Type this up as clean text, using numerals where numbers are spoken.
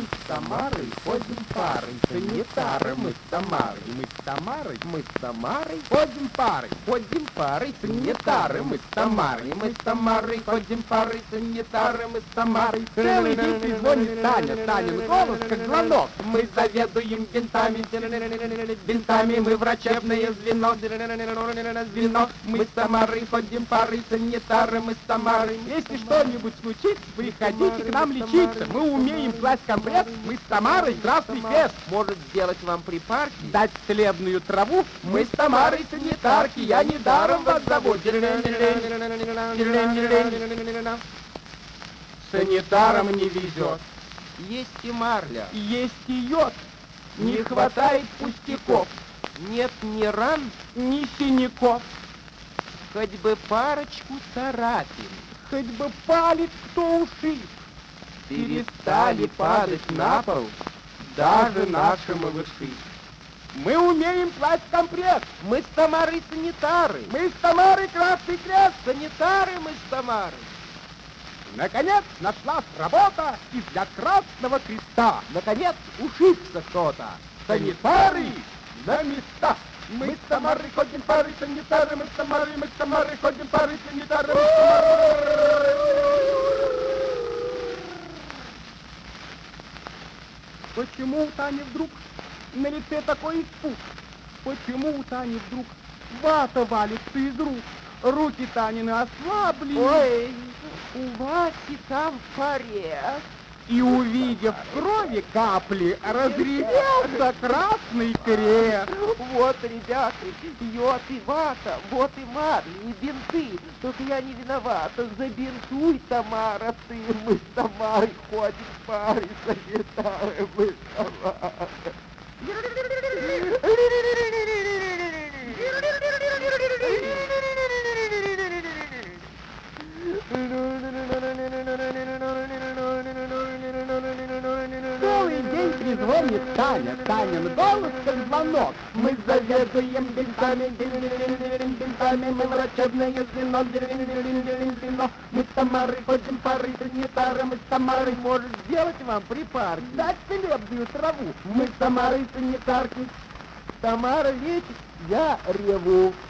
с Тамарой ходим парой, санитары, мы с Тамарой, мы с Тамарой, мы с Тамарой ходим парой, санитары, мы с Тамарой, мы с Тамарой ходим парой, санитары, мы с Тамарой. Целый день звонит Таня, Танин голос как звонок. Мы заведуем бинтами, мы врачебное звено, мы с Тамарой ходим парой, санитары, мы с Тамарой. Если что-нибудь случится, приходите к нам лечиться. Мы умеем класть компресс, мы с Тамарой, здравствуй, Кэс. Может сделать вам припарки? Дать целебную траву, мы с Тамарой санитарки, я недаром вас зову. Санитарам не везет. Есть и марля. Есть и йод. Не хватает пустяков. Нет ни ран, ни синяков. хоть бы парочку царапин. Хоть бы палец кто ушиб. Перестали падать на пол даже наши малыши. Мы умеем класть компресс. Мы с Тамарой санитары. Мы с Тамарой Красный Крест. Санитары мы с Тамарой. Наконец нашлась работа и для Красного Креста. Наконец ушибся кто-то. Санитары на места. Мы с Тамарой ходим парой, санитары, мы с Тамарой ходим парой, санитары, мы с Тамарой. Почему у Тани вдруг на лице такой испуг? Почему у Тани вдруг вата валится из рук? Руки Танины ослабли. Ой, у Васи там порез. И, увидев крови капли, разревелся Красный Крест. Вот, ребята, йод и вата, вот и марли, и бинты. Только я не виноват, забинтуй, Тамара, ты. Мы с Тамарой ходим в паре, санитары, мы с Тамарой. Целый день трезвонит Таня, Танин голос как звонок. Мы заведуем бинтами, мы врачебное звено, мы с Тамарой ходим парой, санитары, мы с Тамарой. Может сделать вам припарки? Дать целебную траву. Мы с Тамарой санитарки. Тамара лечит, я реву.